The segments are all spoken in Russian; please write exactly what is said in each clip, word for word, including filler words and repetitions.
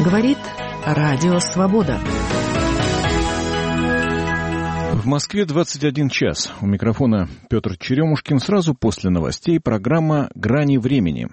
Говорит Радио Свобода. В Москве двадцать один час. У микрофона Петр Черемушкин. Сразу после новостей программа «Грани времени».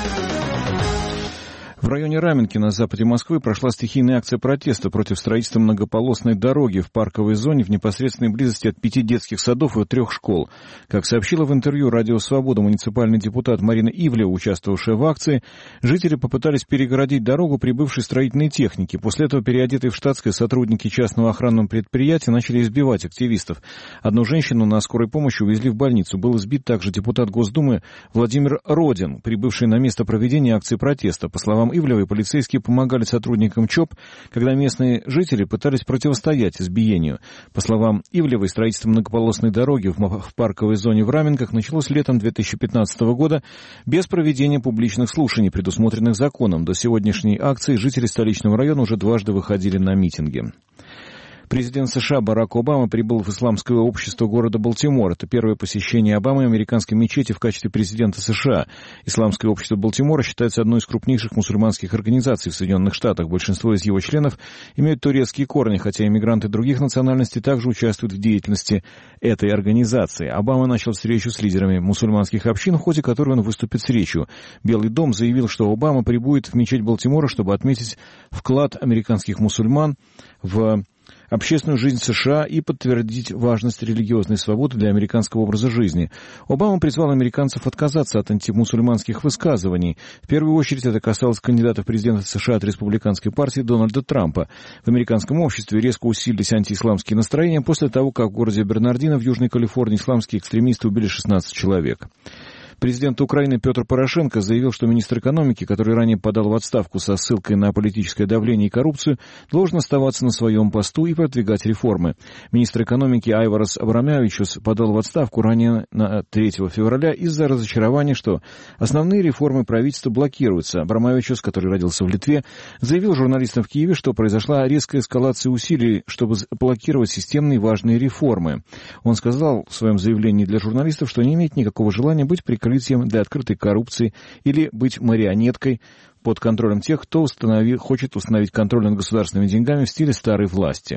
В районе Раменки на западе Москвы прошла стихийная акция протеста против строительства многополосной дороги в парковой зоне в непосредственной близости от пяти детских садов и трех школ. Как сообщила в интервью «Радио Свобода» муниципальный депутат Марина Ивлева, участвовавшая в акции, жители попытались перегородить дорогу прибывшей строительной техники. После этого переодетые в штатское сотрудники частного охранного предприятия начали избивать активистов. Одну женщину на скорой помощи увезли в больницу. Был избит также депутат Госдумы Владимир Родин, прибывший на место проведения акции протеста. По словам Ивлевой, полицейские помогали сотрудникам ЧОП, когда местные жители пытались противостоять избиению. По словам Ивлевой, строительство многополосной дороги в парковой зоне в Раменках началось летом две тысячи пятнадцатого года без проведения публичных слушаний, предусмотренных законом. До сегодняшней акции жители столичного района уже дважды выходили на митинги. Президент США Барак Обама прибыл в исламское общество города Балтимор. Это первое посещение Обамы американской мечети в качестве президента США. Исламское общество Балтимора считается одной из крупнейших мусульманских организаций в Соединенных Штатах. Большинство из его членов имеют турецкие корни, хотя иммигранты других национальностей также участвуют в деятельности этой организации. Обама начал встречу с лидерами мусульманских общин, в ходе которой он выступит с речью. Белый дом заявил, что Обама прибудет в мечеть Балтимора, чтобы отметить вклад американских мусульман в общественную жизнь США и подтвердить важность религиозной свободы для американского образа жизни. Обама призвал американцев отказаться от антимусульманских высказываний. В первую очередь это касалось кандидата в президенты США от республиканской партии Дональда Трампа. В американском обществе резко усилились антиисламские настроения после того, как в городе Бернардино в Южной Калифорнии исламские экстремисты убили шестнадцать человек. Президент Украины Петр Порошенко заявил, что министр экономики, который ранее подал в отставку со ссылкой на политическое давление и коррупцию, должен оставаться на своем посту и продвигать реформы. Министр экономики Айварас Абрамявичус подал в отставку ранее на третьего февраля из-за разочарования, что основные реформы правительства блокируются. Абрамявичус, который родился в Литве, заявил журналистам в Киеве, что произошла резкая эскалация усилий, чтобы блокировать системные важные реформы. Он сказал в своем заявлении для журналистов, что не имеет никакого желания быть прикрытием для открытой коррупции или быть марионеткой под контролем тех, кто установи, хочет установить контроль над государственными деньгами в стиле старой власти.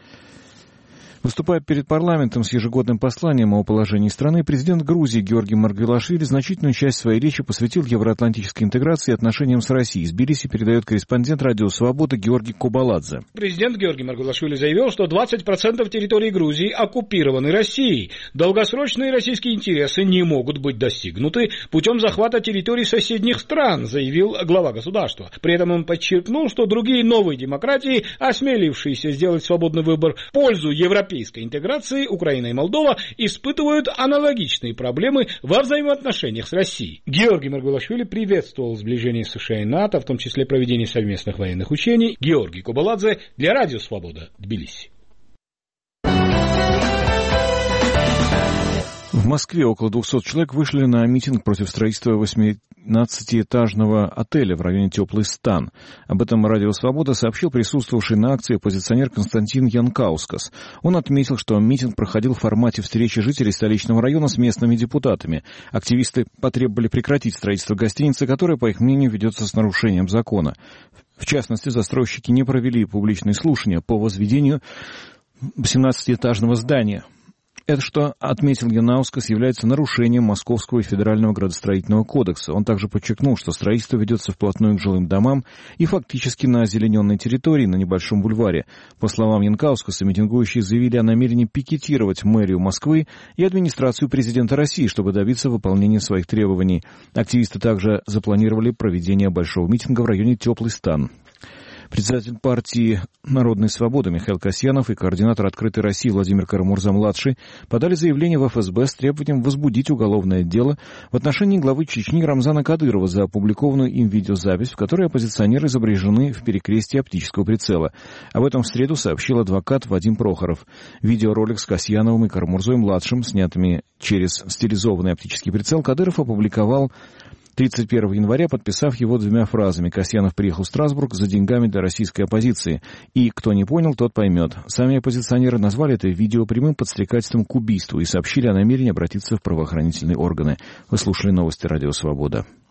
Выступая перед парламентом с ежегодным посланием о положении страны, президент Грузии Георгий Маргвелашвили значительную часть своей речи посвятил евроатлантической интеграции и отношениям с Россией. Из Тбилиси передает корреспондент Радио Свобода Георгий Кубаладзе. Президент Георгий Маргвелашвили заявил, что двадцать процентов территории Грузии оккупированы Россией. Долгосрочные российские интересы не могут быть достигнуты путем захвата территорий соседних стран, заявил глава государства. При этом он подчеркнул, что другие новые демократии, осмелившиеся сделать свободный выбор в пользу европейской интеграции, Украина и Молдова испытывают аналогичные проблемы во взаимоотношениях с Россией. Георгий Маргвелашвили приветствовал сближение США и НАТО, в том числе проведение совместных военных учений. Георгий Кубаладзе для Радио Свобода, Тбилиси. В Москве около двухсот человек вышли на митинг против строительства восемнадцатиэтажного отеля в районе Теплый Стан. Об этом Радио Свобода сообщил присутствовавший на акции оппозиционер Константин Янкаускас. Он отметил, что митинг проходил в формате встречи жителей столичного района с местными депутатами. Активисты потребовали прекратить строительство гостиницы, которая, по их мнению, ведется с нарушением закона. В частности, застройщики не провели публичные слушания по возведению восемнадцатиэтажного здания. Это, что отметил Янкаускас, является нарушением Московского федерального градостроительного кодекса. Он также подчеркнул, что строительство ведется вплотную к жилым домам и фактически на озелененной территории на небольшом бульваре. По словам Янкаускаса, митингующие заявили о намерении пикетировать мэрию Москвы и администрацию президента России, чтобы добиться выполнения своих требований. Активисты также запланировали проведение большого митинга в районе Теплый Стан. Председатель партии «Народной свободы» Михаил Касьянов и координатор «Открытой России» Владимир Карамурза-младший подали заявление в эф эс бэ с требованием возбудить уголовное дело в отношении главы Чечни Рамзана Кадырова за опубликованную им видеозапись, в которой оппозиционеры изображены в перекрестии оптического прицела. Об этом в среду сообщил адвокат Вадим Прохоров. Видеоролик с Касьяновым и Карамурзой-младшим, снятыми через стилизованный оптический прицел, Кадыров опубликовал тридцать первого января, подписав его двумя фразами: «Касьянов приехал в Страсбург за деньгами для российской оппозиции». И кто не понял, тот поймет. Сами оппозиционеры назвали это видео прямым подстрекательством к убийству и сообщили о намерении обратиться в правоохранительные органы. Вы слушали новости Радио Свобода.